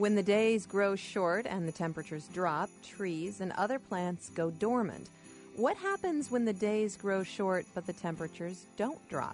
When the days grow short and the temperatures drop, trees and other plants go dormant. What happens when the days grow short but the temperatures don't drop?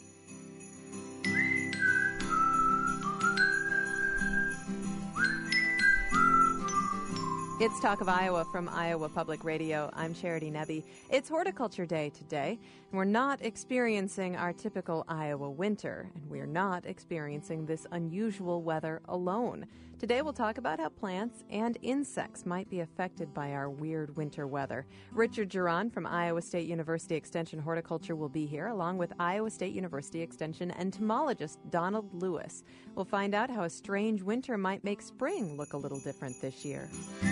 It's Talk of Iowa from Iowa Public Radio. I'm Charity Nebbe. It's Horticulture Day today, and we're not experiencing our typical Iowa winter, and we're not experiencing this unusual weather alone. Today we'll talk about how plants and insects might be affected by our weird winter weather. Richard Geron from Iowa State University Extension Horticulture will be here, along with Iowa State University Extension entomologist Donald Lewis. We'll find out how a strange winter might make spring look a little different this year.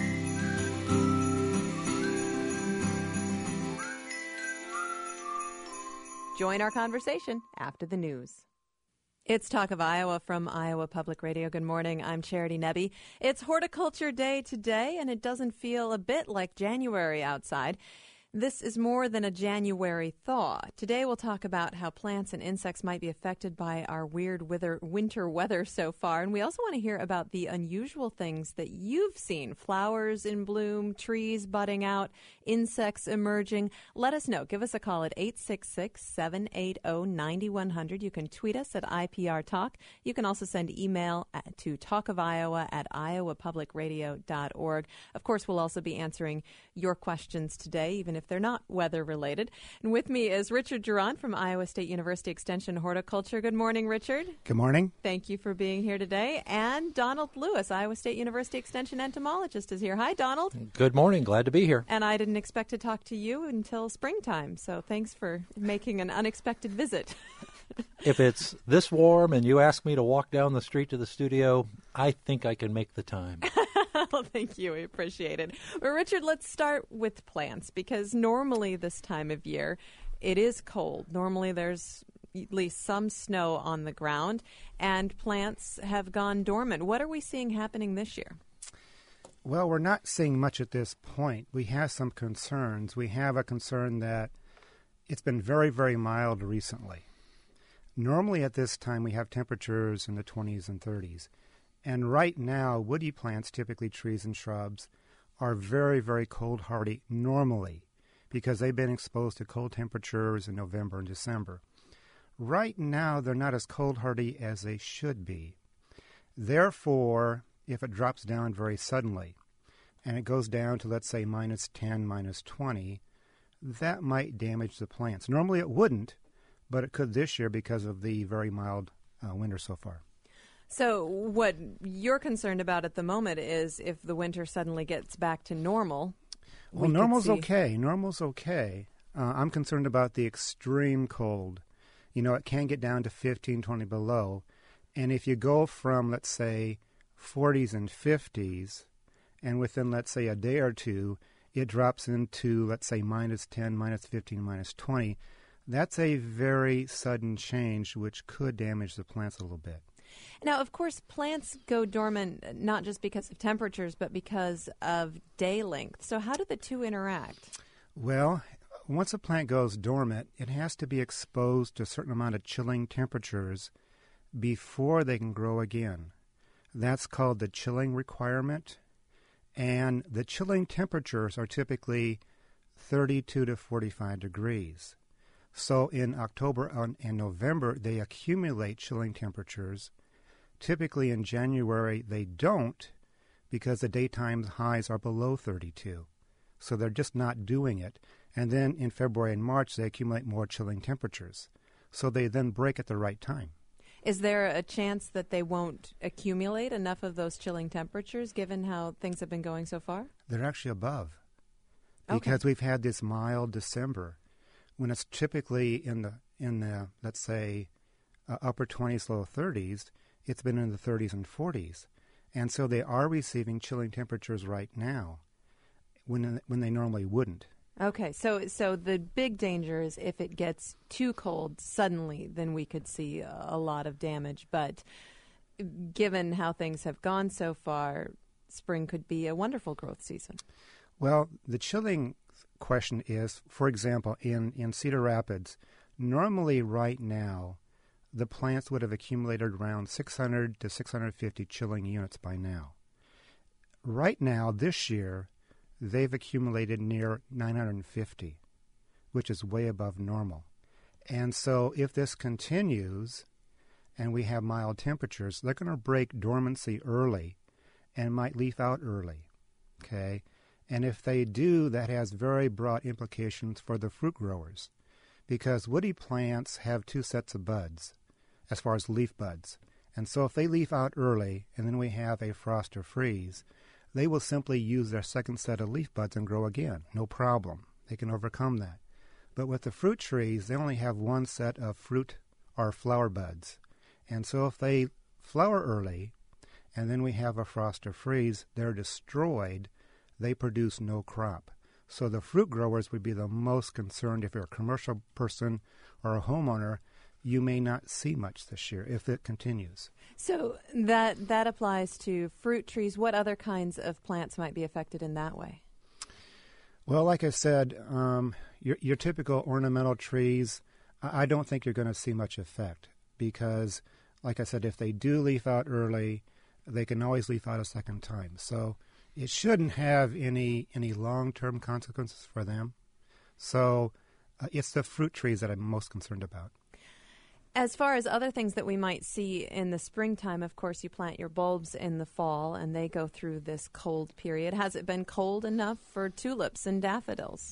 Join our conversation after the news. It's Talk of Iowa from Iowa Public Radio. Good morning. I'm Charity Nebbe. It's Horticulture Day today, and it doesn't feel a bit like January outside. This is more than a January thaw. Today we'll talk about how plants and insects might be affected by our weird winter weather so far. And we also want to hear about the unusual things that you've seen. Flowers in bloom, trees budding out, insects emerging. Let us know. Give us a call at 866-780-9100. You can tweet us at IPR Talk. You can also send email to talkofiowa@iowapublicradio.org. Of course, we'll also be answering your questions today, even if they're not weather-related. And with me is Richard Geron from Iowa State University Extension Horticulture. Good morning, Richard. Good morning. Thank you for being here today. And Donald Lewis, Iowa State University Extension entomologist, is here. Hi, Donald. Good morning. Glad to be here. And I didn't expect to talk to you until springtime, so thanks for making an unexpected visit. If it's this warm and you ask me to walk down the street to the studio, I think I can make the time. Well, thank you. We appreciate it. Well, Richard, let's start with plants, because normally this time of year it is cold. Normally there's at least some snow on the ground, and plants have gone dormant. What are we seeing happening this year? Well, we're not seeing much at this point. We have some concerns. We have a concern that it's been very, very mild recently. Normally at this time we have temperatures in the 20s and 30s. And right now, woody plants, typically trees and shrubs, are very, very cold hardy normally because they've been exposed to cold temperatures in November and December. Right now, they're not as cold hardy as they should be. Therefore, if it drops down very suddenly and it goes down to, let's say, -10, -20, that might damage the plants. Normally it wouldn't, but it could this year because of the very mild winter so far. So what you're concerned about at the moment is if the winter suddenly gets back to normal. Well, normal's okay. Normal's okay. I'm concerned about the extreme cold. You know, it can get down to 15, 20 below. And if you go from, let's say, 40s and 50s, and within, let's say, a day or two, it drops into, let's say, -10, -15, -20, that's a very sudden change which could damage the plants a little bit. Now, of course, plants go dormant not just because of temperatures, but because of day length. So how do the two interact? Well, once a plant goes dormant, it has to be exposed to a certain amount of chilling temperatures before they can grow again. That's called the chilling requirement. And the chilling temperatures are typically 32 to 45 degrees. So in October and November, they accumulate chilling temperatures. Typically in January, they don't because the daytime highs are below 32. So they're just not doing it. And then in February and March, they accumulate more chilling temperatures. So they then break at the right time. Is there a chance that they won't accumulate enough of those chilling temperatures given how things have been going so far? They're actually above because we've had this mild December. When it's typically in the let's say upper 20s, low 30s, it's been in the 30s and 40s, and so they are receiving chilling temperatures right now, when they normally wouldn't. Okay, so the big danger is if it gets too cold suddenly, then we could see a lot of damage. But given how things have gone so far, spring could be a wonderful growth season. Well, the chilling question is, for example, in Cedar Rapids, normally right now, the plants would have accumulated around 600 to 650 chilling units by now. Right now, this year, they've accumulated near 950, which is way above normal. And so if this continues and we have mild temperatures, they're going to break dormancy early and might leaf out early. Okay? And if they do, that has very broad implications for the fruit growers, because woody plants have two sets of buds as far as leaf buds. And so if they leaf out early and then we have a frost or freeze, they will simply use their second set of leaf buds and grow again. No problem. They can overcome that. But with the fruit trees, they only have one set of fruit or flower buds. And so if they flower early and then we have a frost or freeze, they're destroyed. They produce no crop. So the fruit growers would be the most concerned. If you're a commercial person or a homeowner, you may not see much this year if it continues. So that applies to fruit trees. What other kinds of plants might be affected in that way? Well, like I said, your typical ornamental trees, I don't think you're going to see much effect because, like I said, if they do leaf out early, they can always leaf out a second time. So it shouldn't have any long-term consequences for them. So it's the fruit trees that I'm most concerned about. As far as other things that we might see in the springtime, of course, you plant your bulbs in the fall, and they go through this cold period. Has it been cold enough for tulips and daffodils?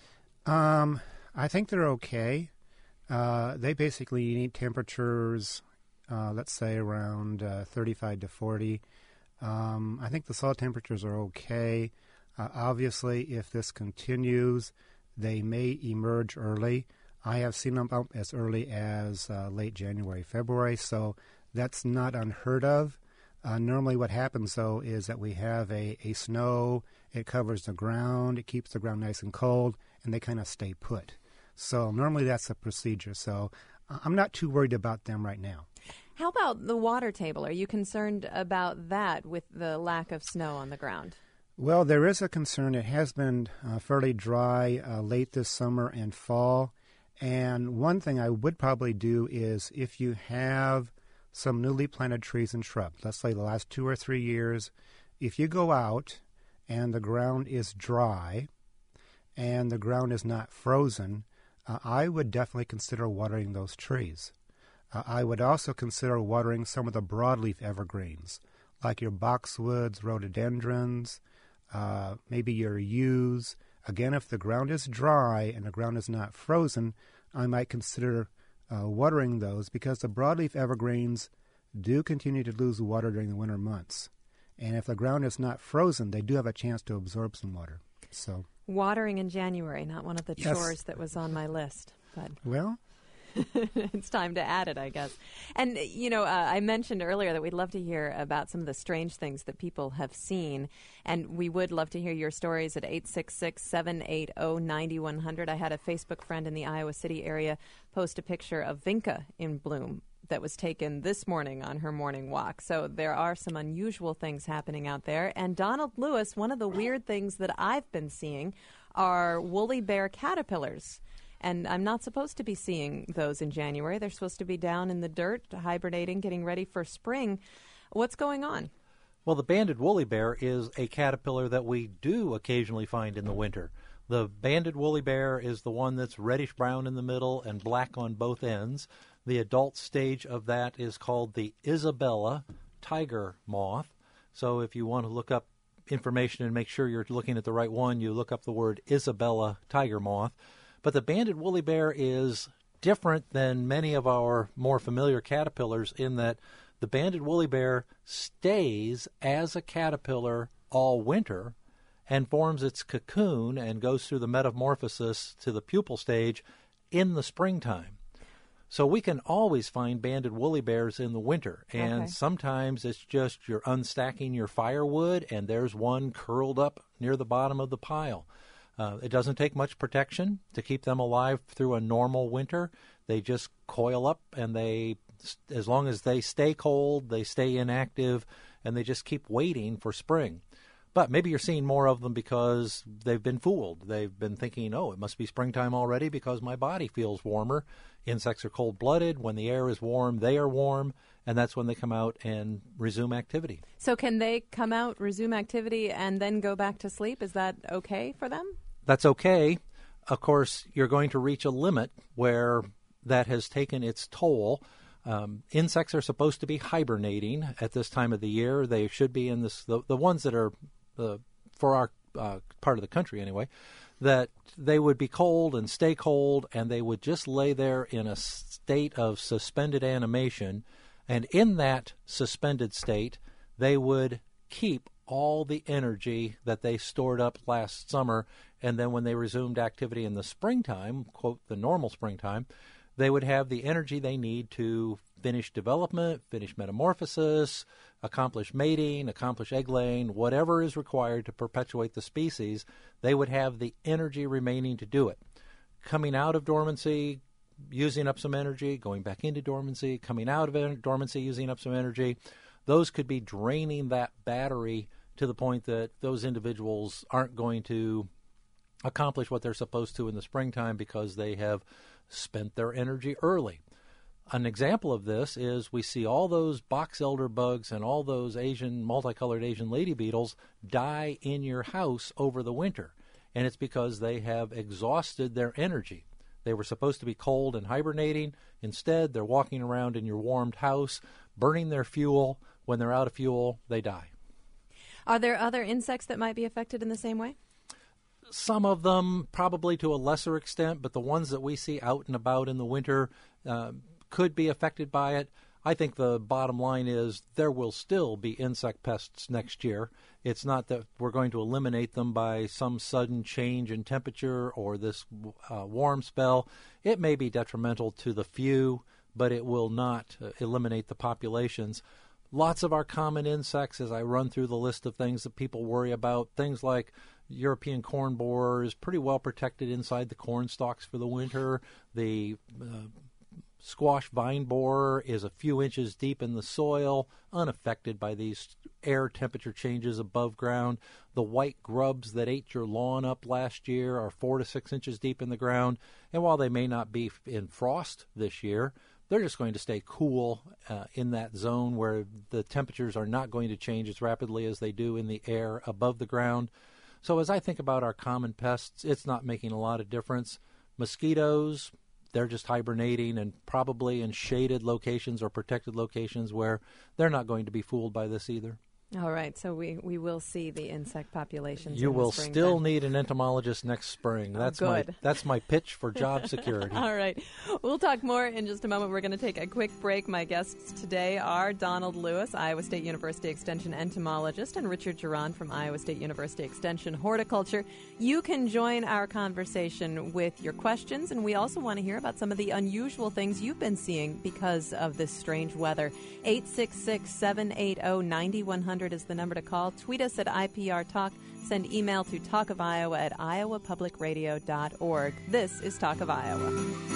I think they're okay. They basically need temperatures, let's say, around 35 to 40. I think the soil temperatures are okay. Obviously, if this continues, they may emerge early. I have seen them up as early as late January, February, so that's not unheard of. Normally what happens, though, is that we have a snow, it covers the ground, it keeps the ground nice and cold, and they kind of stay put. So normally that's the procedure, so I'm not too worried about them right now. How about the water table? Are you concerned about that with the lack of snow on the ground? Well, there is a concern. It has been fairly dry late this summer and fall. And one thing I would probably do is if you have some newly planted trees and shrubs, let's say the last 2 or 3 years, if you go out and the ground is dry and the ground is not frozen, I would definitely consider watering those trees. I would also consider watering some of the broadleaf evergreens, like your boxwoods, rhododendrons, maybe your yews. Again, if the ground is dry and the ground is not frozen, I might consider watering those because the broadleaf evergreens do continue to lose water during the winter months. And if the ground is not frozen, they do have a chance to absorb some water. So watering in January, not one of the chores that was on my list. But well, it's time to add it, I guess. And, I mentioned earlier that we'd love to hear about some of the strange things that people have seen. And we would love to hear your stories at 866-780-9100. I had a Facebook friend in the Iowa City area post a picture of Vinca in bloom that was taken this morning on her morning walk. So there are some unusual things happening out there. And Donald Lewis, one of the weird things that I've been seeing are woolly bear caterpillars. And I'm not supposed to be seeing those in January. They're supposed to be down in the dirt, hibernating, getting ready for spring. What's going on? Well, the banded woolly bear is a caterpillar that we do occasionally find in the winter. The banded woolly bear is the one that's reddish-brown in the middle and black on both ends. The adult stage of that is called the Isabella tiger moth. So if you want to look up information and make sure you're looking at the right one, you look up the word Isabella tiger moth. But the banded woolly bear is different than many of our more familiar caterpillars in that the banded woolly bear stays as a caterpillar all winter and forms its cocoon and goes through the metamorphosis to the pupal stage in the springtime. So we can always find banded woolly bears in the winter, and sometimes it's just you're unstacking your firewood and there's one curled up near the bottom of the pile. It doesn't take much protection to keep them alive through a normal winter. They just coil up, and as long as they stay cold, they stay inactive, and they just keep waiting for spring. But maybe you're seeing more of them because they've been fooled. They've been thinking, it must be springtime already because my body feels warmer. Insects are cold-blooded. When the air is warm, they are warm, and that's when they come out and resume activity. So can they come out, resume activity, and then go back to sleep? Is that okay for them? That's okay. Of course, you're going to reach a limit where that has taken its toll. Insects are supposed to be hibernating at this time of the year. They should be in this, the ones that are, for our part of the country anyway, that they would be cold and stay cold, and they would just lay there in a state of suspended animation. And in that suspended state, they would keep all the energy that they stored up last summer, and then when they resumed activity in the springtime, quote, the normal springtime, they would have the energy they need to finish development, finish metamorphosis, accomplish mating, accomplish egg laying, whatever is required to perpetuate the species. They would have the energy remaining to do it. Coming out of dormancy, using up some energy, going back into dormancy, coming out of dormancy, using up some energy, those could be draining that battery to the point that those individuals aren't going to accomplish what they're supposed to in the springtime because they have spent their energy early. An example of this is we see all those box elder bugs and all those multicolored Asian lady beetles die in your house over the winter, and it's because they have exhausted their energy. They were supposed to be cold and hibernating. Instead, they're walking around in your warmed house, burning their fuel. When they're out of fuel, they die. Are there other insects that might be affected in the same way? Some of them, probably to a lesser extent, but the ones that we see out and about in the winter could be affected by it. I think the bottom line is there will still be insect pests next year. It's not that we're going to eliminate them by some sudden change in temperature or this warm spell. It may be detrimental to the few, but it will not eliminate the populations. Lots of our common insects, as I run through the list of things that people worry about, things like European corn borer is pretty well protected inside the corn stalks for the winter. The squash vine borer is a few inches deep in the soil, unaffected by these air temperature changes above ground. The white grubs that ate your lawn up last year are 4 to 6 inches deep in the ground, and while they may not be in frost this year, they're just going to stay cool in that zone where the temperatures are not going to change as rapidly as they do in the air above the ground. So as I think about our common pests, it's not making a lot of difference. Mosquitoes, they're just hibernating and probably in shaded locations or protected locations where they're not going to be fooled by this either. All right, so we will see the insect populations. You will still need an entomologist next spring. That's my pitch for job security. All right, we'll talk more in just a moment. We're going to take a quick break. My guests today are Donald Lewis, Iowa State University Extension entomologist, and Richard Geron from Iowa State University Extension horticulture. You can join our conversation with your questions, and we also want to hear about some of the unusual things you've been seeing because of this strange weather. 866-780-9100 is the number to call. Tweet us at IPR Talk. Send email to talkofiowa@iowapublicradio.org. This is Talk of Iowa.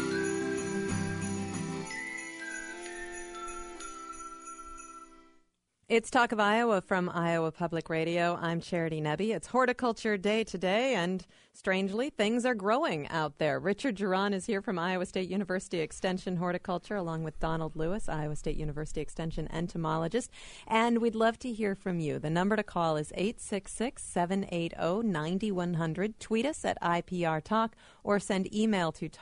It's Talk of Iowa from Iowa Public Radio. I'm Charity Nebbe. It's Horticulture Day today, and strangely, things are growing out there. Richard Geron is here from Iowa State University Extension Horticulture, along with Donald Lewis, Iowa State University Extension entomologist. And we'd love to hear from you. The number to call is 866-780-9100. Tweet us at IPR Talk or send email to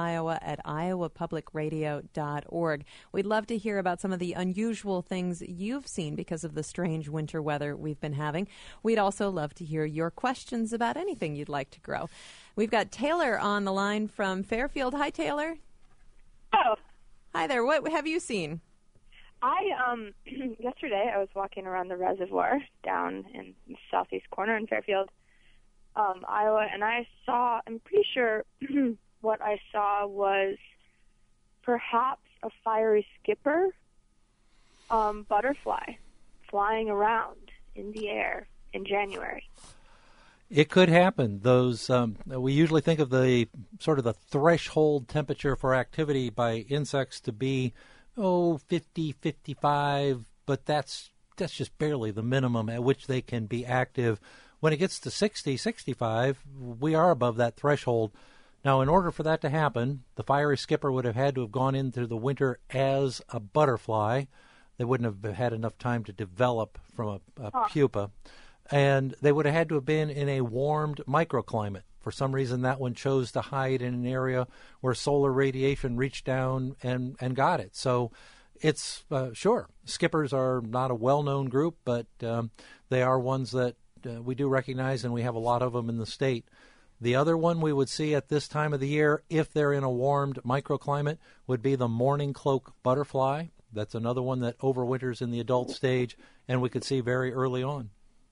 talkofiowa@iowapublicradio.org. We'd love to hear about some of the unusual things you've seen because of the strange winter weather we've been having. We'd also love to hear your questions about anything you'd like to grow. We've got Taylor on the line from Fairfield. Hi, Taylor. Oh. Hi there. What have you seen? Yesterday I was walking around the reservoir down in the southeast corner in Fairfield, Iowa, and I'm pretty sure what I saw was perhaps a fiery skipper butterfly flying around in the air in January. It could happen. Those we usually think of the sort of the threshold temperature for activity by insects to be 50, 55, but that's just barely the minimum at which they can be active. When it gets to 60, 65, we are above that threshold. Now, in order for that to happen, the fiery skipper would have had to have gone into the winter as a butterfly. They wouldn't have had enough time to develop from a pupa. And they would have had to have been in a warmed microclimate. For some reason, that one chose to hide in an area where solar radiation reached down and got it. So it's, sure, skippers are not a well-known group, but they are ones that we do recognize, and we have a lot of them in the state. The other one we would see at this time of the year, if they're in a warmed microclimate, would be the morning cloak butterfly. That's another one that overwinters in the adult stage, and we could see very early on.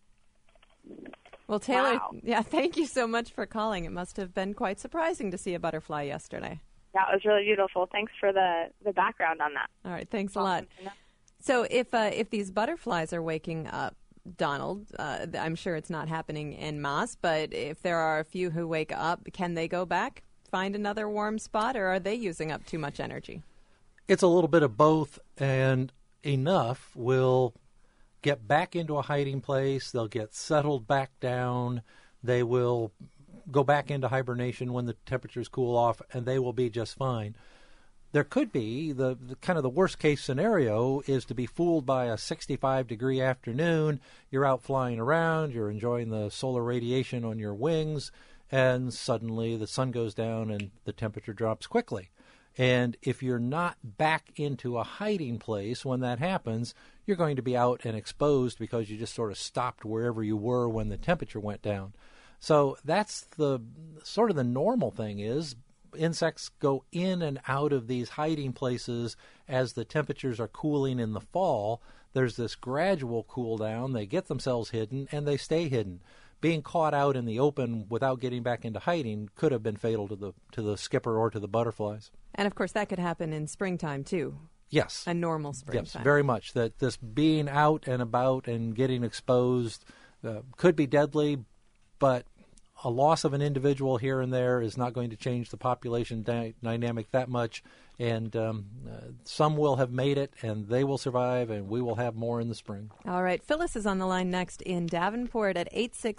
Well, Taylor, Wow. yeah, thank you so much for calling. It must have been quite surprising to see a butterfly yesterday. That was really beautiful. Thanks for the background on that. All right, thanks a lot. Awesome to know. So if these butterflies are waking up, Donald, I'm sure it's not happening en masse, but if there are a few who wake up, can they go back, find another warm spot, or are they using up too much energy? It's a little bit of both, and enough will get back into a hiding place. They'll get settled back down. They will go back into hibernation when the temperatures cool off, and they will be just fine. There could be the kind of the worst case scenario is to be fooled by a 65-degree afternoon. You're out flying around, you're enjoying the solar radiation on your wings, and suddenly the sun goes down and the temperature drops quickly. And if you're not back into a hiding place when that happens, you're going to be out and exposed because you just sort of stopped wherever you were when the temperature went down. So that's the sort of the normal thing is insects go in and out of these hiding places as the temperatures are cooling in the fall. There's this gradual cool down. They get themselves hidden, and they stay hidden. Being caught out in the open without getting back into hiding could have been fatal to the skipper or to the butterflies. And, of course, that could happen in springtime, too. Yes. A normal springtime. Yes, very much. That this being out and about and getting exposed could be deadly, but a loss of an individual here and there is not going to change the population dynamic that much, and some will have made it, and they will survive, and we will have more in the spring. All right. Phyllis is on the line next in Davenport at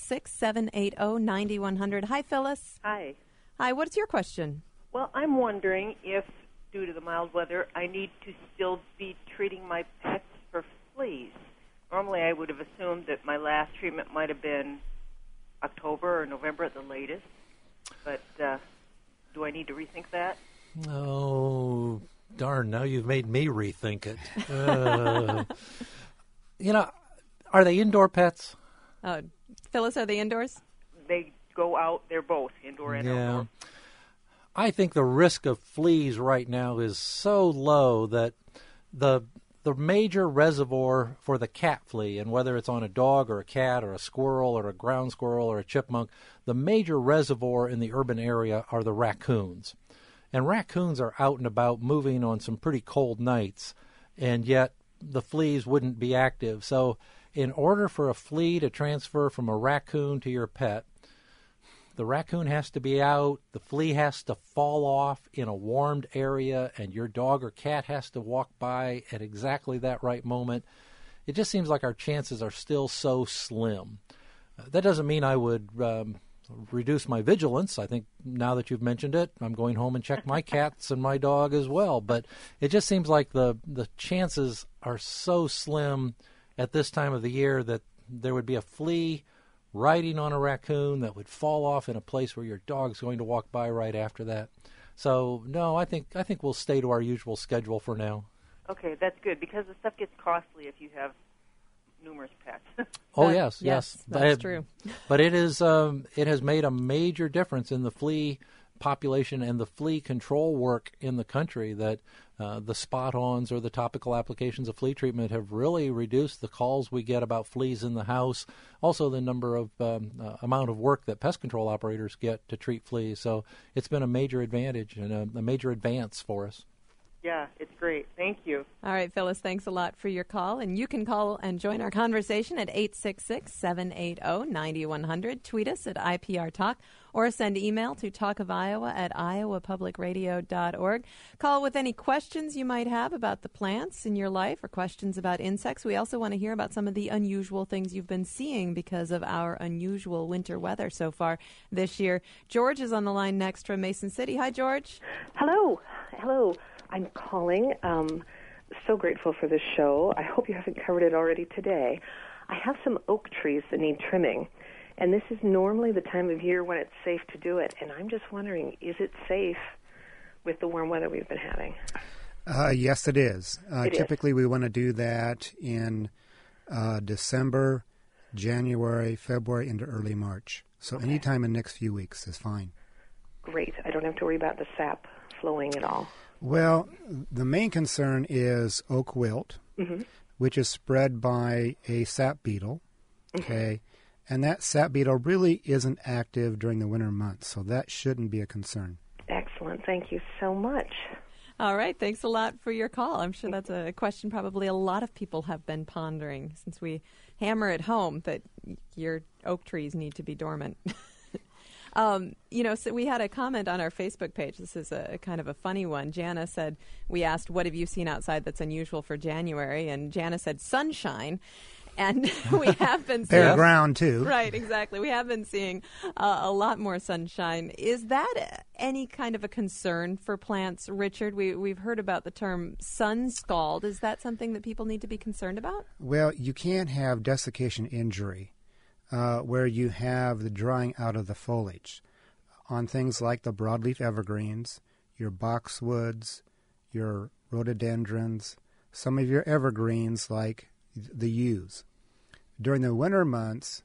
866-780-9100. Hi, Phyllis. Hi. Hi, what's your question? Well, I'm wondering if, due to the mild weather, I need to still be treating my pets for fleas. Normally, I would have assumed that my last treatment might have been October or November at the latest, but do I need to rethink that? Oh, darn, now you've made me rethink it. Are they indoor pets? Phyllis, are they indoors? They go out, they're both indoor and outdoor. I think the risk of fleas right now is so low that the major reservoir for the cat flea, and whether it's on a dog or a cat or a squirrel or a ground squirrel or a chipmunk, the major reservoir in the urban area are the raccoons. And raccoons are out and about moving on some pretty cold nights, and yet the fleas wouldn't be active. So in order for a flea to transfer from a raccoon to your pet, the raccoon has to be out, the flea has to fall off in a warmed area, and your dog or cat has to walk by at exactly that right moment. It just seems like our chances are still so slim. That doesn't mean I would reduce my vigilance. I think now that you've mentioned it, I'm going home and check my cats and my dog as well. But it just seems like the chances are so slim at this time of the year that there would be a flea riding on a raccoon that would fall off in a place where your dog's going to walk by right after that. So, no, I think we'll stay to our usual schedule for now. Okay, that's good, because the stuff gets costly if you have numerous pets. Oh, yes. That's true. But it has made a major difference in the flea population and the flea control work in the country that the spot-ons or the topical applications of flea treatment have really reduced the calls we get about fleas in the house, also the number of amount of work that pest control operators get to treat fleas. So it's been a major advantage and a major advance for us. Yeah, it's great. Thank you. All right, Phyllis, thanks a lot for your call. And you can call and join our conversation at 866-780-9100. Tweet us at IPR Talk or send email to talkofiowa@iowapublicradio.org. Call with any questions you might have about the plants in your life or questions about insects. We also want to hear about some of the unusual things you've been seeing because of our unusual winter weather so far this year. George is on the line next from Mason City. Hi, George. Hello. I'm calling. So grateful for this show. I hope you haven't covered it already today. I have some oak trees that need trimming, and this is normally the time of year when it's safe to do it. And I'm just wondering, is it safe with the warm weather we've been having? Yes, it is. Typically, is. we want to do that in December, January, February, into early March. So Okay. anytime in the next few weeks is fine. Great. I don't have to worry about the sap flowing at all. Well, the main concern is oak wilt, which is spread by a sap beetle, okay? And that sap beetle really isn't active during the winter months, so that shouldn't be a concern. Excellent. Thank you so much. All right, thanks a lot for your call. I'm sure that's a question probably a lot of people have been pondering since we hammer at home that your oak trees need to be dormant. So we had a comment on our Facebook page. This is a kind of a funny one. Jana said, we asked, what have you seen outside that's unusual for January? And Jana said, sunshine. And we have been seeing... Bare ground, too. Right, exactly. We have been seeing a lot more sunshine. Is that any kind of a concern for plants, Richard? We've heard about the term sun scald. Is that something that people need to be concerned about? Well, you can't have desiccation injury where you have the drying out of the foliage. On things like the broadleaf evergreens, your boxwoods, your rhododendrons, some of your evergreens like the yews. During the winter months,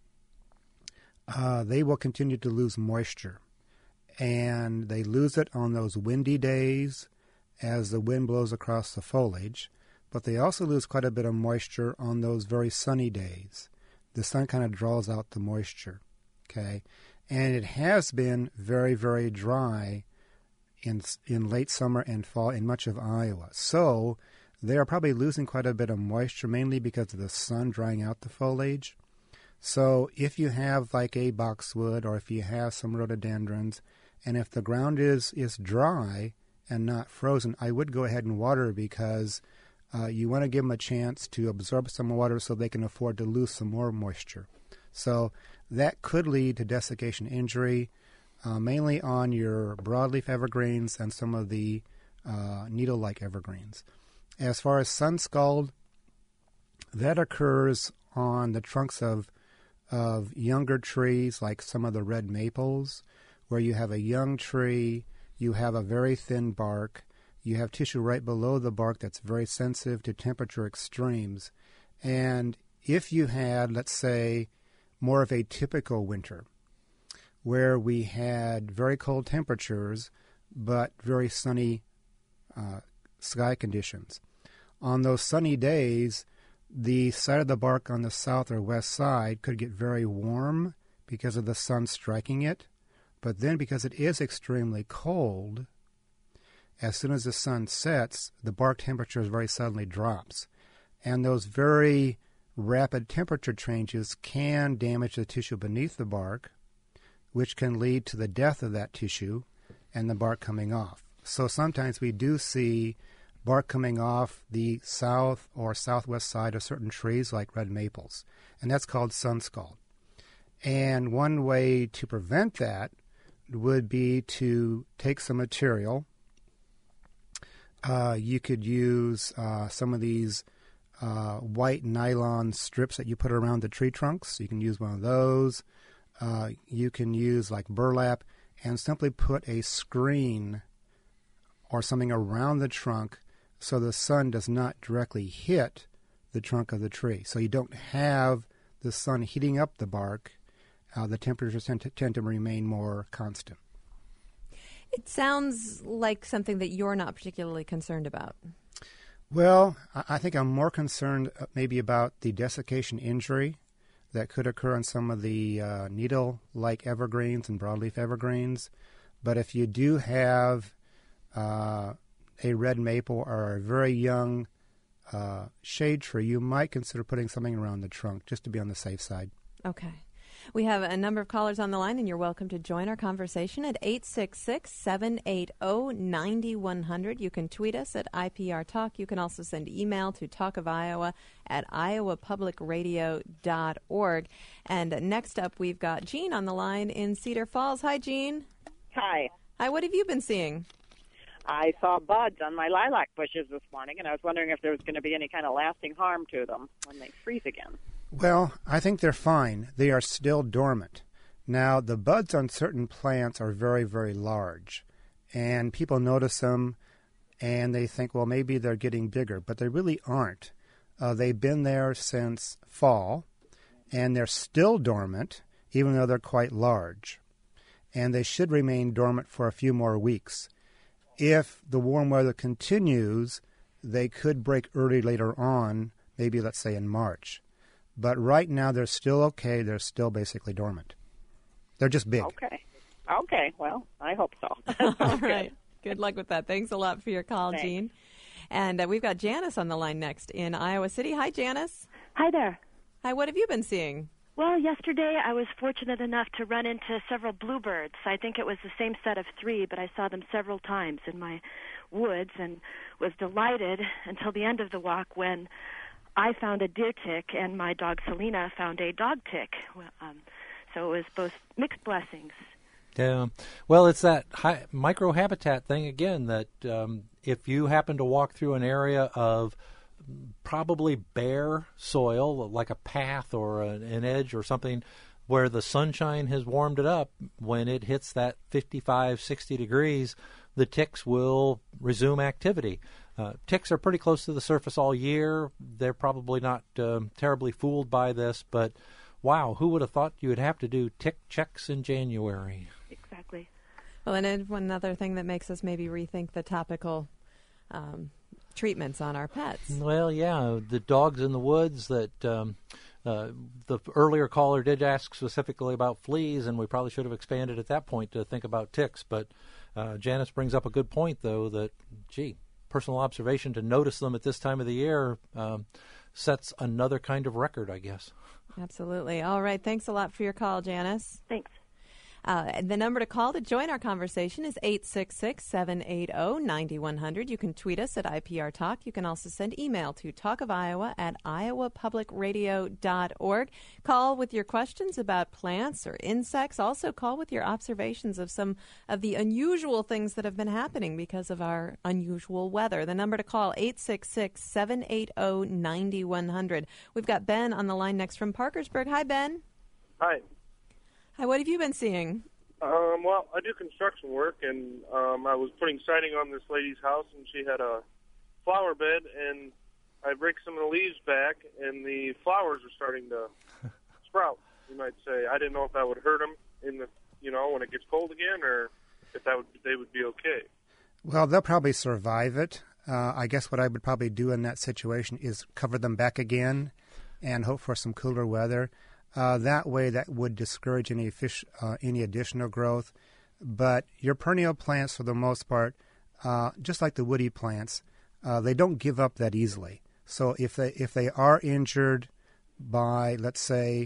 they will continue to lose moisture. And they lose it on those windy days as the wind blows across the foliage. But they also lose quite a bit of moisture on those very sunny days. The sun kind of draws out the moisture, okay? And it has been very, very dry in late summer and fall in much of Iowa. So they are probably losing quite a bit of moisture, mainly because of the sun drying out the foliage. So if you have like a boxwood or if you have some rhododendrons, and if the ground is dry and not frozen, I would go ahead and water because you want to give them a chance to absorb some water so they can afford to lose some more moisture. So that could lead to desiccation injury, mainly on your broadleaf evergreens and some of the needle-like evergreens. As far as sun scald, that occurs on the trunks of younger trees, like some of the red maples, where you have a young tree, you have a very thin bark, you have tissue right below the bark that's very sensitive to temperature extremes. And if you had, let's say, more of a typical winter, where we had very cold temperatures but very sunny sky conditions, on those sunny days, the side of the bark on the south or west side could get very warm because of the sun striking it. But then because it is extremely cold, as soon as the sun sets, the bark temperature very suddenly drops. And those very rapid temperature changes can damage the tissue beneath the bark, which can lead to the death of that tissue and the bark coming off. So sometimes we do see bark coming off the south or southwest side of certain trees like red maples, and that's called sun scald. And one way to prevent that would be to take some material. You could use some of these white nylon strips that you put around the tree trunks. You can use one of those. You can use like burlap and simply put a screen or something around the trunk so the sun does not directly hit the trunk of the tree. So you don't have the sun heating up the bark. The temperatures tend to remain more constant. It sounds like something that you're not particularly concerned about. Well, I think I'm more concerned maybe about the desiccation injury that could occur on some of the needle-like evergreens and broadleaf evergreens. But if you do have a red maple or a very young shade tree, you might consider putting something around the trunk just to be on the safe side. Okay. We have a number of callers on the line, and you're welcome to join our conversation at 866-780-9100. You can tweet us at IPR Talk. You can also send email to talkofiowa@iowapublicradio.org. And next up, we've got Jean on the line in Cedar Falls. Hi, Jean. Hi. Hi, what have you been seeing? I saw buds on my lilac bushes this morning, and I was wondering if there was going to be any kind of lasting harm to them when they freeze again. Well, I think they're fine. They are still dormant. Now, the buds on certain plants are very, very large, and people notice them, and they think, well, maybe they're getting bigger, but they really aren't. They've been there since fall, and they're still dormant, even though they're quite large. And they should remain dormant for a few more weeks. If the warm weather continues, they could break early later on, maybe let's say in March. But right now they're still okay. They're still basically dormant. They're just big. Okay. Well, I hope so. All right. Good luck with that. Thanks a lot for your call, Thanks. Jean. And we've got Janice on the line next in Iowa City. Hi, Janice. Hi there. Hi, what have you been seeing? Well, yesterday I was fortunate enough to run into several bluebirds. I think it was the same set of 3, but I saw them several times in my woods and was delighted until the end of the walk when I found a deer tick and my dog Selena found a dog tick. So it was both mixed blessings. Yeah. Well, it's that microhabitat thing again that if you happen to walk through an area of probably bare soil, like a path or an edge or something, where the sunshine has warmed it up, when it hits that 55, 60 degrees, the ticks will resume activity. Ticks are pretty close to the surface all year. They're probably not terribly fooled by this, but wow, who would have thought you would have to do tick checks in January? Exactly. Well, and one other thing that makes us maybe rethink the topical treatments on our pets. Well, yeah, the dogs in the woods that the earlier caller did ask specifically about fleas, and we probably should have expanded at that point to think about ticks. But Janice brings up a good point, though, that, personal observation to notice them at this time of the year sets another kind of record, I guess. Absolutely. All right. Thanks a lot for your call, Janice. Thanks. The number to call to join our conversation is 866-780-9100. You can tweet us at IPR Talk. You can also send email to talkofiowa@iowapublicradio.org. Call with your questions about plants or insects. Also call with your observations of some of the unusual things that have been happening because of our unusual weather. The number to call, 866-780-9100. We've got Ben on the line next from Parkersburg. Hi, Ben. Hi. Hi, what have you been seeing? Well, I do construction work, and I was putting siding on this lady's house, and she had a flower bed, and I raked some of the leaves back, and the flowers are starting to sprout, you might say. I didn't know if that would hurt them in the, when it gets cold again, or if they would be okay. Well, they'll probably survive it. I guess what I would probably do in that situation is cover them back again and hope for some cooler weather. That way, that would discourage any additional growth. But your perennial plants, for the most part, just like the woody plants, they don't give up that easily. So if they are injured by, let's say,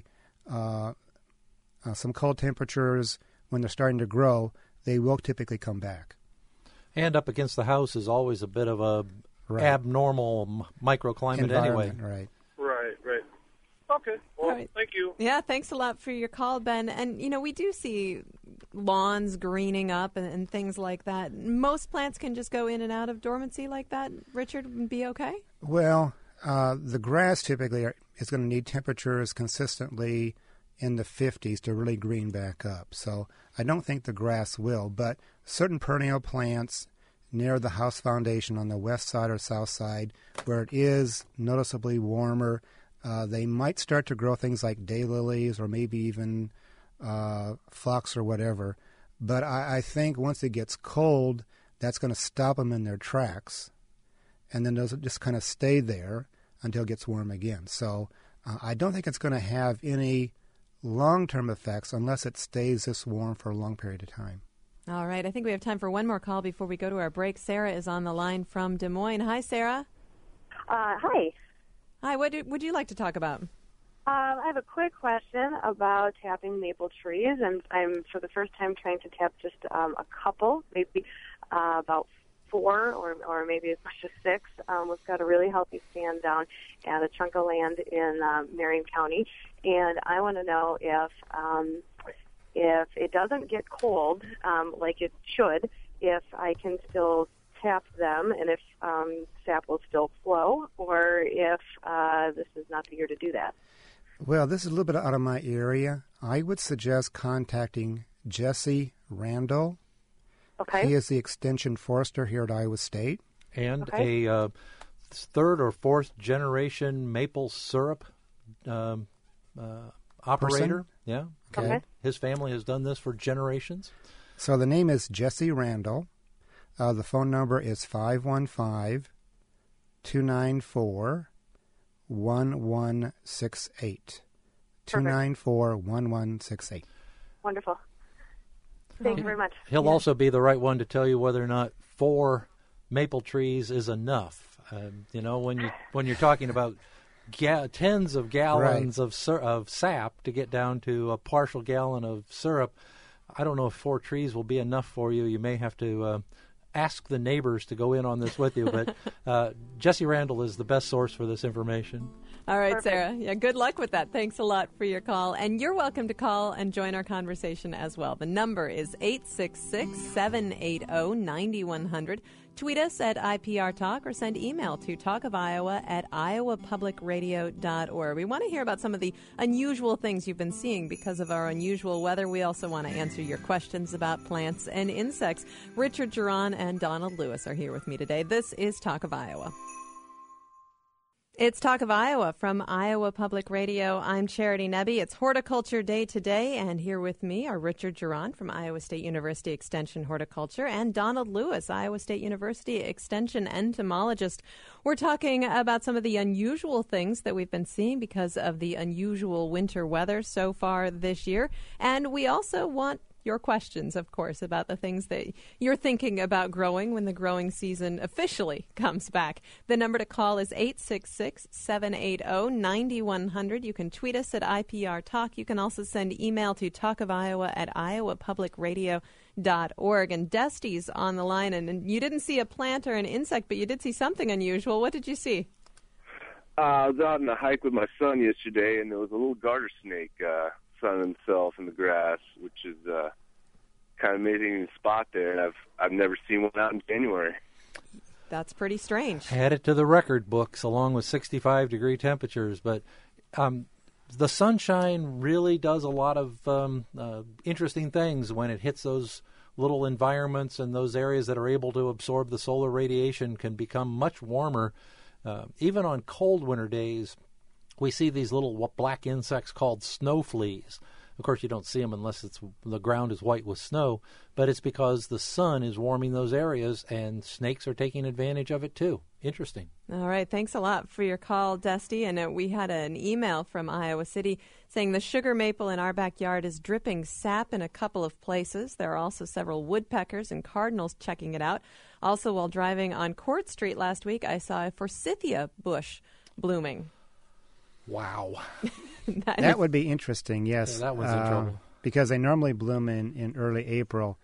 some cold temperatures when they're starting to grow, they will typically come back. And up against the house is always a bit of a abnormal microclimate anyway. Right. Okay. Well, right. Thank you. Yeah, thanks a lot for your call, Ben. And, we do see lawns greening up and things like that. Most plants can just go in and out of dormancy like that. Richard, would be okay? Well, the grass typically is going to need temperatures consistently in the 50s to really green back up. So I don't think the grass will, but certain perennial plants near the house foundation on the west side or south side where it is noticeably warmer, they might start to grow things like daylilies or maybe even phlox or whatever. But I think once it gets cold, that's going to stop them in their tracks. And then they'll just kind of stay there until it gets warm again. So I don't think it's going to have any long-term effects unless it stays this warm for a long period of time. All right. I think we have time for one more call before we go to our break. Sarah is on the line from Des Moines. Hi, Sarah. Hi. Hi. What would you like to talk about? I have a quick question about tapping maple trees, and I'm for the first time trying to tap just a couple, maybe about 4 or maybe as much as 6. We've got a really healthy stand down at a chunk of land in Marion County, and I want to know if it doesn't get cold like it should, if I can still tap them and if sap will still flow, or if this is not the year to do that. Well, this is a little bit out of my area. I would suggest contacting Jesse Randall. Okay. He is the extension forester here at Iowa State. And a third or fourth generation maple syrup operator. Person? Yeah. Okay. His family has done this for generations. So the name is Jesse Randall. The phone number is 515-294-1168. 294-1168. Wonderful. Thank you very much. He'll also be the right one to tell you whether or not 4 maple trees is enough. When you're talking about tens of gallons of sap to get down to a partial gallon of syrup, I don't know if 4 trees will be enough for you. You may have to ask the neighbors to go in on this with you, but Jesse Randall is the best source for this information. All right, Sarah. Yeah, good luck with that. Thanks a lot for your call. And you're welcome to call and join our conversation as well. The number is 866-780-9100. Tweet us at IPR Talk or send email to talkofiowa@iowapublicradio.org. We want to hear about some of the unusual things you've been seeing because of our unusual weather. We also want to answer your questions about plants and insects. Richard Geron and Donald Lewis are here with me today. This is Talk of Iowa. It's Talk of Iowa from Iowa Public Radio. I'm Charity Nebbe. It's Horticulture Day today, and here with me are Richard Geron from Iowa State University Extension Horticulture and Donald Lewis, Iowa State University Extension entomologist. We're talking about some of the unusual things that we've been seeing because of the unusual winter weather so far this year, and we also want your questions, of course, about the things that you're thinking about growing when the growing season officially comes back. The number to call is 866-780-9100. You can tweet us at IPR Talk. You can also send email to talkofiowa@iowapublicradio.org. And Dusty's on the line, and you didn't see a plant or an insect, but you did see something unusual. What did you see? I was out on a hike with my son yesterday, and there was a little garter snake sunning himself in the grass, which is kind of amazing spot there, and I've never seen one out in January. That's pretty strange. Add it to the record books along with 65-degree temperatures, but the sunshine really does a lot of interesting things when it hits those little environments, and those areas that are able to absorb the solar radiation can become much warmer. Even on cold winter days, we see these little black insects called snow fleas. Of course, you don't see them unless the ground is white with snow, but it's because the sun is warming those areas, and snakes are taking advantage of it too. Interesting. All right. Thanks a lot for your call, Dusty. And we had an email from Iowa City saying the sugar maple in our backyard is dripping sap in a couple of places. There are also several woodpeckers and cardinals checking it out. Also, while driving on Court Street last week, I saw a forsythia bush blooming. Wow. That would be interesting, yes. Yeah, that one's in trouble. Because they normally bloom in early April.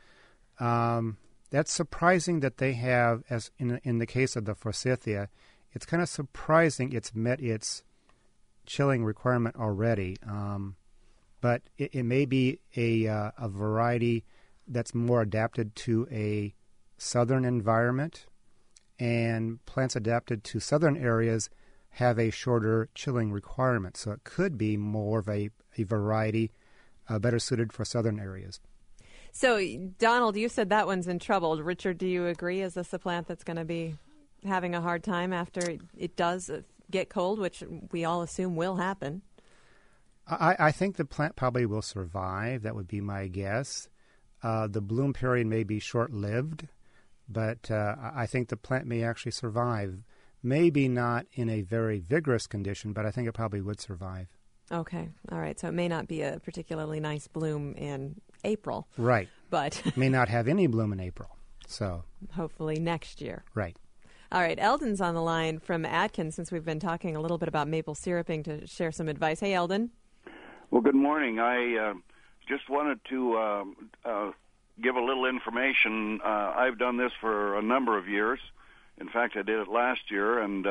That's surprising that they have, as in the case of the forsythia, it's kind of surprising it's met its chilling requirement already. But it may be a variety that's more adapted to a southern environment, and plants adapted to southern areas have a shorter chilling requirement. So it could be more of a variety better suited for southern areas. So, Donald, you said that one's in trouble. Richard, do you agree? Is this a plant that's going to be having a hard time after it does get cold, which we all assume will happen? I think the plant probably will survive. That would be my guess. The bloom period may be short-lived, but I think the plant may actually survive. Maybe not in a very vigorous condition, but I think it probably would survive. Okay. All right. So it may not be a particularly nice bloom in April. Right. But may not have any bloom in April. So hopefully next year. Right. All right, Eldon's on the line from Atkins, since we've been talking a little bit about maple syruping, to share some advice. Hey, Eldon. Well, good morning. I just wanted to give a little information. I've done this for a number of years. In fact, I did it last year, and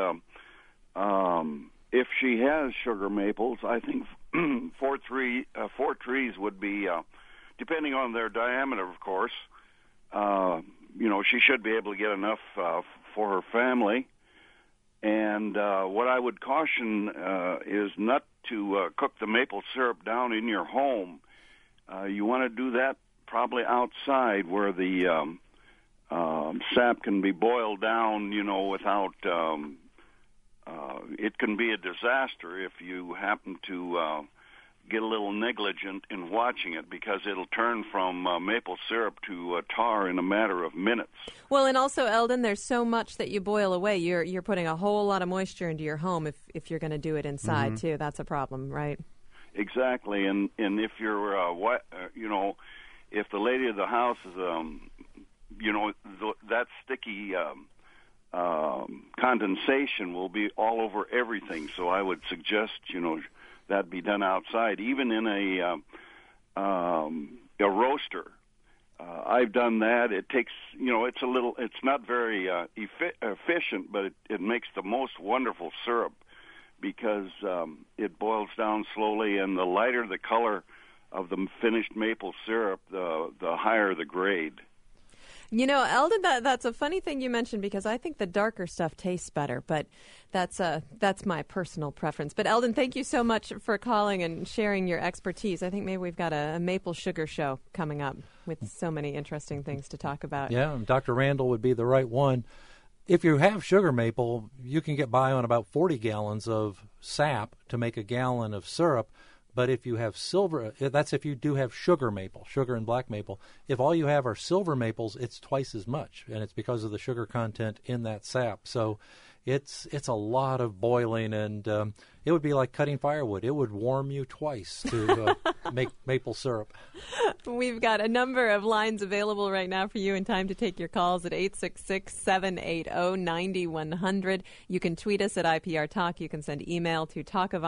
if she has sugar maples, I think 4 trees would be, depending on their diameter, of course. She should be able to get enough for her family. And what I would caution is not to cook the maple syrup down in your home. You want to do that probably outside where the sap can be boiled down, without... it can be a disaster if you happen to get a little negligent in watching it, because it'll turn from maple syrup to tar in a matter of minutes. Well, and also, Eldon, there's so much that you boil away. You're putting a whole lot of moisture into your home if you're going to do it inside, too. That's a problem, right? Exactly, and if you're, if the lady of the house is, that sticky condensation will be all over everything. So I would suggest, that be done outside, even in a roaster. I've done that. It takes, it's not very efficient, but it makes the most wonderful syrup, because it boils down slowly, and the lighter the color of the finished maple syrup, the higher the grade. Eldon, that's a funny thing you mentioned, because I think the darker stuff tastes better, but that's my personal preference. But Eldon, thank you so much for calling and sharing your expertise. I think maybe we've got a maple sugar show coming up with so many interesting things to talk about. Yeah, Dr. Randall would be the right one. If you have sugar maple, you can get by on about 40 gallons of sap to make a gallon of syrup. But if you have silver, that's if you do have sugar maple, sugar and black maple. If all you have are silver maples, it's twice as much, and it's because of the sugar content in that sap. So it's a lot of boiling, and it would be like cutting firewood. It would warm you twice to make maple syrup. We've got a number of lines available right now for you, in time to take your calls at 866-780-9100. You can tweet us at IPR Talk. You can send email to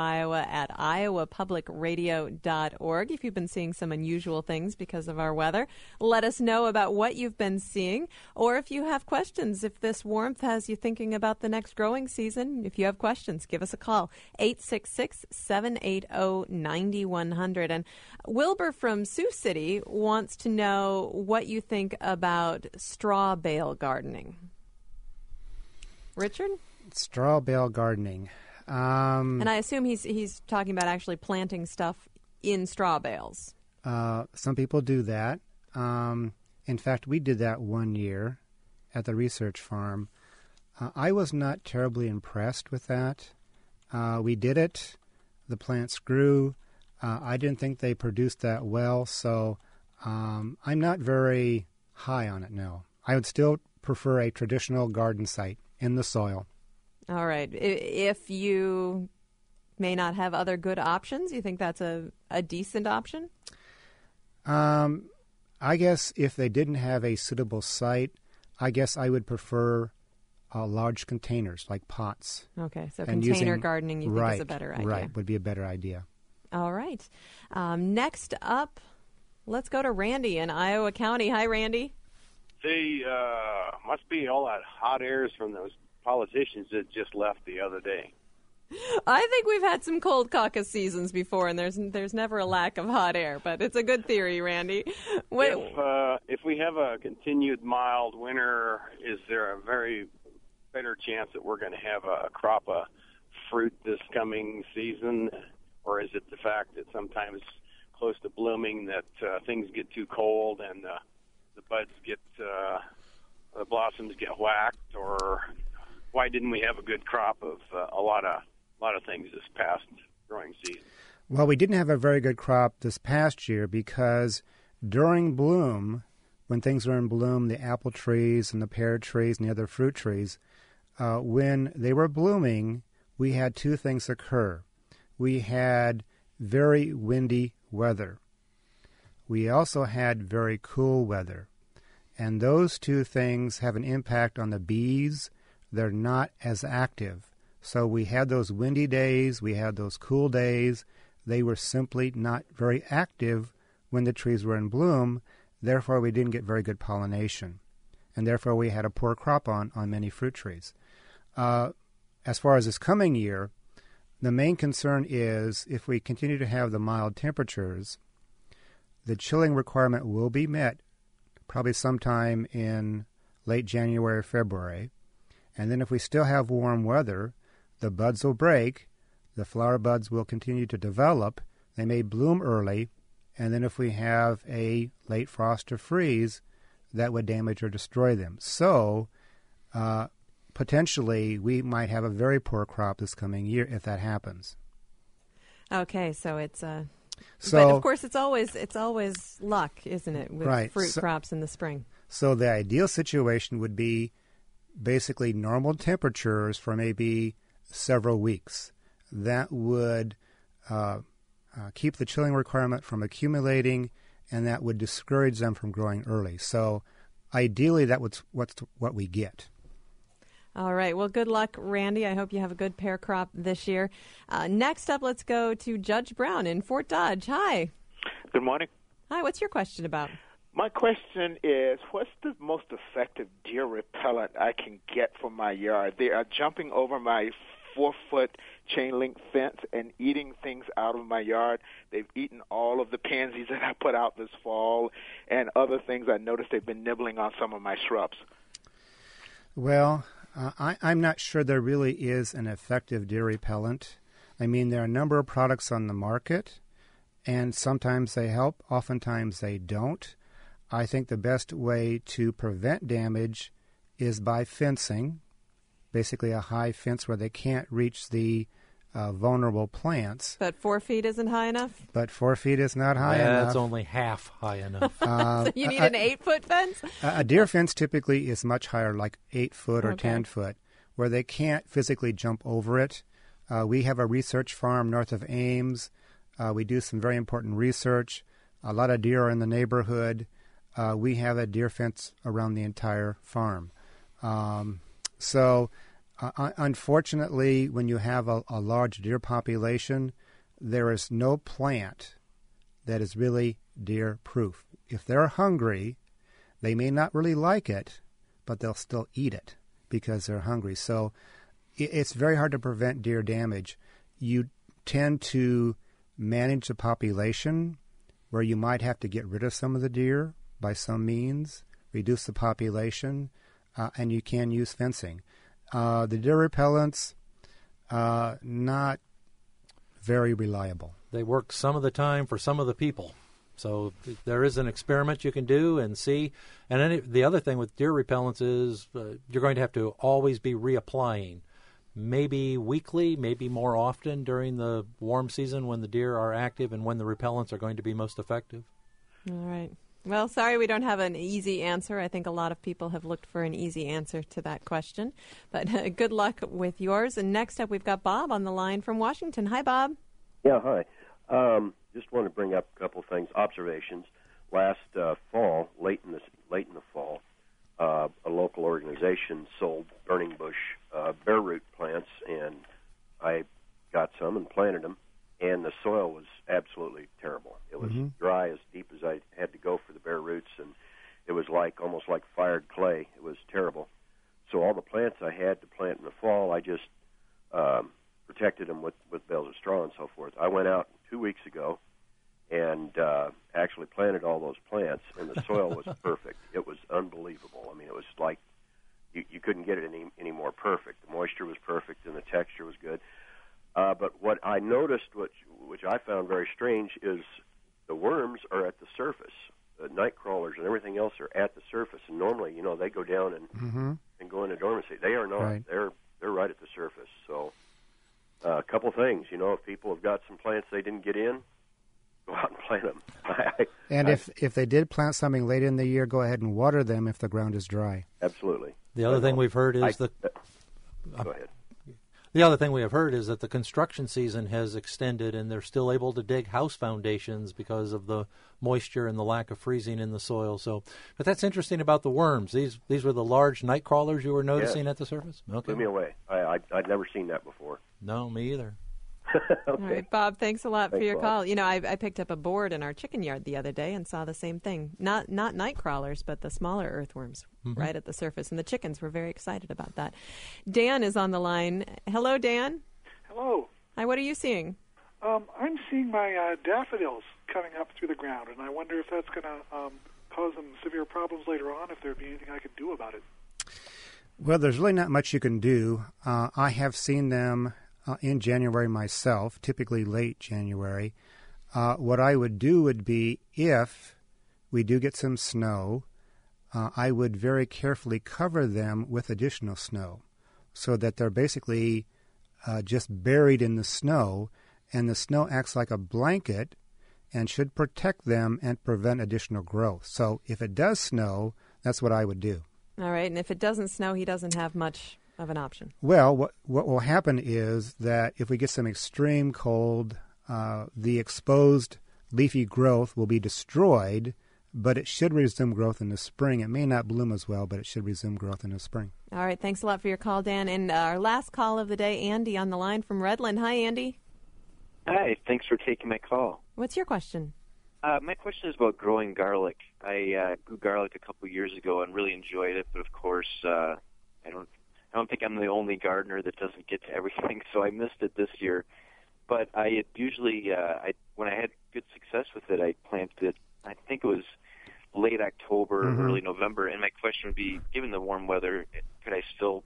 talkofiowa@iowapublicradio.org. If you've been seeing some unusual things because of our weather, let us know about what you've been seeing. Or if you have questions, if this warmth has you thinking about the next growing season, if you have questions, give us a call. 866-780-9100. And Wilbur from Sioux City wants to know what you think about straw bale gardening. Richard? Straw bale gardening. And I assume he's talking about actually planting stuff in straw bales. Some people do that. In fact, we did that one year at the research farm. I was not terribly impressed with that. We did it. The plants grew. I didn't think they produced that well, so I'm not very high on it, no. I would still prefer a traditional garden site in the soil. All right. If you may not have other good options, you think that's a decent option? I guess if they didn't have a suitable site, I guess I would prefer large containers, like pots. Okay, so container gardening you think is a better idea. Right, would be a better idea. All right. Next up, let's go to Randy in Iowa County. Hi, Randy. They must be all that hot airs from those politicians that just left the other day. I think we've had some cold caucus seasons before, and there's never a lack of hot air, but it's a good theory, Randy. If we have a continued mild winter, is there a very better chance that we're going to have a crop of fruit this coming season? Or is it the fact that sometimes close to blooming that things get too cold and the buds get, the blossoms get whacked? Or why didn't we have a good crop of a lot of things this past growing season? Well, we didn't have a very good crop this past year because during bloom, when things were in bloom, the apple trees and the pear trees and the other fruit trees, when they were blooming, we had two things occur. We had very windy weather. We also had very cool weather. And those two things have an impact on the bees. They're not as active. So we had those windy days, we had those cool days. They were simply not very active when the trees were in bloom. Therefore, we didn't get very good pollination. And therefore, we had a poor crop on many fruit trees. As far as this coming year, the main concern is if we continue to have the mild temperatures, the chilling requirement will be met probably sometime in late January or February. And then if we still have warm weather, the buds will break, the flower buds will continue to develop, they may bloom early, and then if we have a late frost or freeze, that would damage or destroy them. So, potentially, we might have a very poor crop this coming year if that happens. Okay, so it's but of course it's always luck, isn't it, with fruit crops in the spring? So the ideal situation would be basically normal temperatures for maybe several weeks. That would keep the chilling requirement from accumulating, and that would discourage them from growing early. So ideally, that's what we get. All right. Well, good luck, Randy. I hope you have a good pear crop this year. Next up, let's go to Judge Brown in Fort Dodge. Hi. Good morning. Hi. What's your question about? My question is, what's the most effective deer repellent I can get for my yard? They are jumping over my 4-foot chain link fence and eating things out of my yard. They've eaten all of the pansies that I put out this fall and other things. I noticed they've been nibbling on some of my shrubs. Well, I'm not sure there really is an effective deer repellent. I mean, there are a number of products on the market, and sometimes they help, oftentimes they don't. I think the best way to prevent damage is by fencing, basically a high fence where they can't reach the vulnerable plants. But 4 feet isn't high enough? But 4 feet is not high enough. That's only half high enough. So you need an 8-foot fence? A deer fence typically is much higher, like 8 foot or 10 foot, where they can't physically jump over it. We have a research farm north of Ames. We do some very important research. A lot of deer are in the neighborhood. We have a deer fence around the entire farm. Unfortunately, when you have a large deer population, there is no plant that is really deer-proof. If they're hungry, they may not really like it, but they'll still eat it because they're hungry. So it's very hard to prevent deer damage. You tend to manage the population where you might have to get rid of some of the deer by some means, reduce the population, and you can use fencing. The deer repellents, not very reliable. They work some of the time for some of the people. So there is an experiment you can do and see. And then the other thing with deer repellents is you're going to have to always be reapplying, maybe weekly, maybe more often during the warm season when the deer are active and when the repellents are going to be most effective. All right. Well, sorry we don't have an easy answer. I think a lot of people have looked for an easy answer to that question. But good luck with yours. And next up, we've got Bob on the line from Washington. Hi, Bob. Yeah, hi. Just want to bring up a couple things, observations. Last fall, late in the fall, a local organization sold burning bush bare root plants, and I got some and planted them. And the soil was absolutely terrible. It was dry, as deep as I had to go for the bare roots, and it was almost like fired clay. It was terrible. So all the plants I had to plant in the fall, I just protected them with bales of straw and so forth. I went out 2 weeks ago and actually planted all those plants, and the soil was perfect. It was unbelievable. I mean, it was like you couldn't get it any more perfect. The moisture was perfect, and the texture was good. But what I noticed, which I found very strange, is the worms are at the surface. The night crawlers and everything else are at the surface. And normally, they go down and go into dormancy. They are not. Right. They're right at the surface. So a couple things. If people have got some plants they didn't get in, go out and plant them. If they did plant something late in the year, go ahead and water them if the ground is dry. Absolutely. The other thing we've heard is Go ahead. The other thing we have heard is that the construction season has extended and they're still able to dig house foundations because of the moisture and the lack of freezing in the soil. So, but that's interesting about the worms. These were the large night crawlers you were noticing at the surface? Okay. Blew me away. I'd never seen that before. No, me either. Okay. All right, Bob, thanks a lot for your Bob. call. You know, I picked up a board in our chicken yard the other day and saw the same thing. Not night crawlers, but the smaller earthworms right at the surface. And the chickens were very excited about that. Dan is on the line. Hello, Dan. Hello. Hi, what are you seeing? I'm seeing my daffodils coming up through the ground, and I wonder if that's going to cause some severe problems later on, if there'd be anything I could do about it. Well, there's really not much you can do. I have seen them in January myself, typically late January. What I would do would be, if we do get some snow, I would very carefully cover them with additional snow so that they're basically just buried in the snow, and the snow acts like a blanket and should protect them and prevent additional growth. So if it does snow, that's what I would do. All right, and if it doesn't snow, he doesn't have much of an option. Well, what will happen is that if we get some extreme cold, the exposed leafy growth will be destroyed, but it should resume growth in the spring. It may not bloom as well, but it should resume growth in the spring. All right, thanks a lot for your call, Dan. And our last call of the day, Andy on the line from Redland. Hi, Andy. Hi, thanks for taking my call. What's your question? My question is about growing garlic. I grew garlic a couple years ago and really enjoyed it, but of course, I don't think I'm the only gardener that doesn't get to everything, so I missed it this year. But I had usually, when I had good success with it, I planted it, I think it was late October, early November, and my question would be, given the warm weather, could I still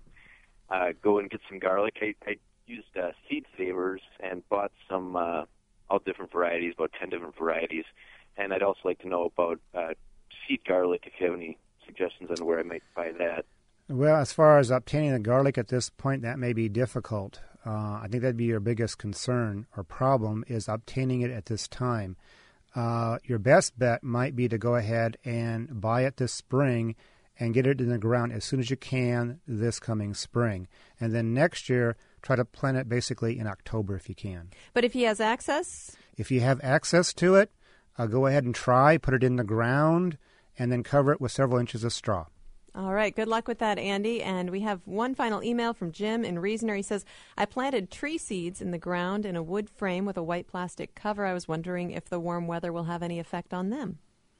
go and get some garlic? I used seed savers and bought some all different varieties, about 10 different varieties, and I'd also like to know about seed garlic, if you have any suggestions on where I might buy that. Well, as far as obtaining the garlic at this point, that may be difficult. I think that'd be your biggest concern or problem, is obtaining it at this time. Your best bet might be to go ahead and buy it this spring and get it in the ground as soon as you can this coming spring. And then next year, try to plant it basically in October if you can. But if he has access? If you have access to it, go ahead and try, put it in the ground, and then cover it with several inches of straw. All right. Good luck with that, Andy. And we have one final email from Jim in Reasoner. He says, I planted tree seeds in the ground in a wood frame with a white plastic cover. I was wondering if the warm weather will have any effect on them.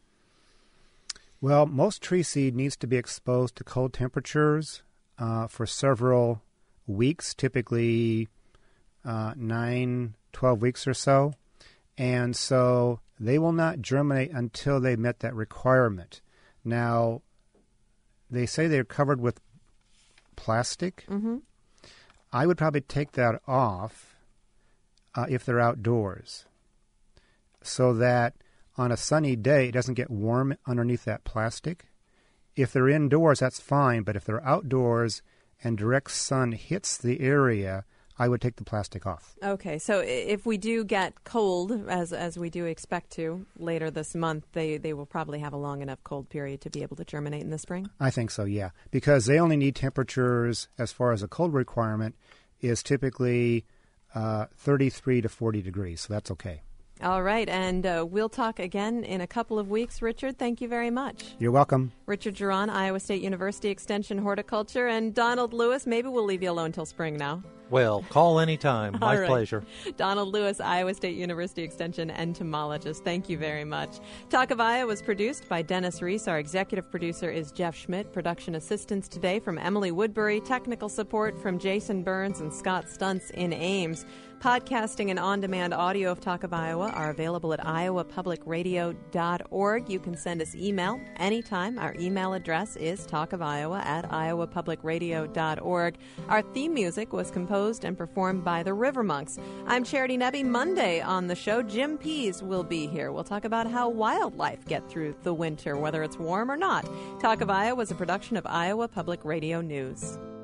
Well, most tree seed needs to be exposed to cold temperatures for several weeks, typically 9, 12 weeks or so. And so they will not germinate until they met that requirement. Now, they say they're covered with plastic. Mm-hmm. I would probably take that off if they're outdoors, so that on a sunny day it doesn't get warm underneath that plastic. If they're indoors, that's fine, but if they're outdoors and direct sun hits the area, I would take the plastic off. Okay, so if we do get cold, as we do expect to later this month, they will probably have a long enough cold period to be able to germinate in the spring? I think so, yeah, because they only need temperatures, as far as a cold requirement, is typically 33 to 40 degrees, so that's okay. All right, and we'll talk again in a couple of weeks. Richard, thank you very much. You're welcome. Richard Giron, Iowa State University Extension Horticulture, and Donald Lewis. Maybe we'll leave you alone till spring now. Well, call anytime. My right. pleasure. Donald Lewis, Iowa State University Extension entomologist. Thank you very much. Talk of Iowa was produced by Dennis Reese. Our executive producer is Jeff Schmidt. Production assistance today from Emily Woodbury. Technical support from Jason Burns and Scott Stuntz in Ames. Podcasting and on-demand audio of Talk of Iowa are available at iowapublicradio.org. You can send us email anytime. Our email address is talkofiowa@iowapublicradio.org. Our theme music was composed and performed by the River Monks. I'm Charity Nebbe. Monday on the show, Jim Pease will be here. We'll talk about how wildlife get through the winter, whether it's warm or not. Talk of Iowa is a production of Iowa Public Radio News.